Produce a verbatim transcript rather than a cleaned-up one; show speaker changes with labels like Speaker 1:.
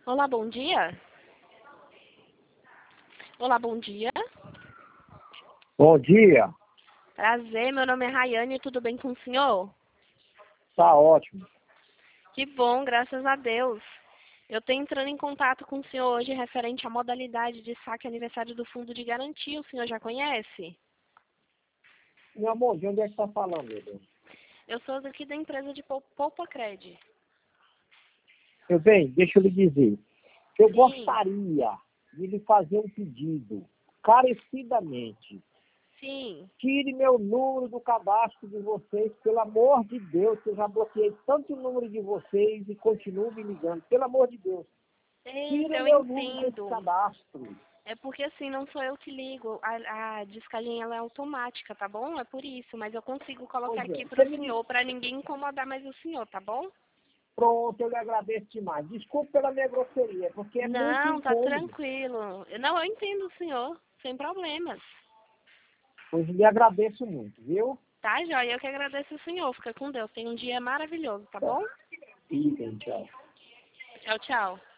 Speaker 1: Olá, bom dia. Olá, bom dia.
Speaker 2: Bom dia,
Speaker 1: Prazer, meu nome é Rayane, tudo bem com o senhor?
Speaker 2: tá ótimo.
Speaker 1: Que bom, graças a Deus. Eu estou entrando em contato com o senhor hoje referente à modalidade de saque aniversário do Fundo de Garantia. O senhor já conhece?
Speaker 2: Meu amor, de onde é que tá falando, meu Deus?
Speaker 1: Eu sou daqui da empresa de Pou- Poupa Cred.
Speaker 2: Meu bem, deixa eu lhe dizer. Eu
Speaker 1: Sim,
Speaker 2: gostaria de lhe fazer um pedido, carecidamente.
Speaker 1: sim.
Speaker 2: Tire meu número do cadastro de vocês, pelo amor de Deus, que eu já bloqueei tanto o número de vocês e continuo me ligando. Pelo amor de Deus,
Speaker 1: Eita,
Speaker 2: tire
Speaker 1: eu
Speaker 2: meu número desse
Speaker 1: entendo.
Speaker 2: cadastro.
Speaker 1: É porque assim, não sou eu que ligo. A, a descagem ela é automática, tá bom? É por isso. Mas eu consigo colocar
Speaker 2: Pois é,
Speaker 1: aqui
Speaker 2: você
Speaker 1: para o
Speaker 2: me...
Speaker 1: senhor, para ninguém incomodar mais o senhor, tá bom?
Speaker 2: Pronto, eu lhe agradeço demais. Desculpe pela minha grosseria, porque é muito
Speaker 1: Não, tá
Speaker 2: incômodo.
Speaker 1: tranquilo. Não, eu entendo o senhor, sem problemas.
Speaker 2: Pois lhe agradeço muito, viu?
Speaker 1: Tá, joia? Eu que agradeço o senhor. Fica com Deus. Tenha um dia maravilhoso, tá bom?
Speaker 2: Idem, tchau.
Speaker 1: Tchau, tchau.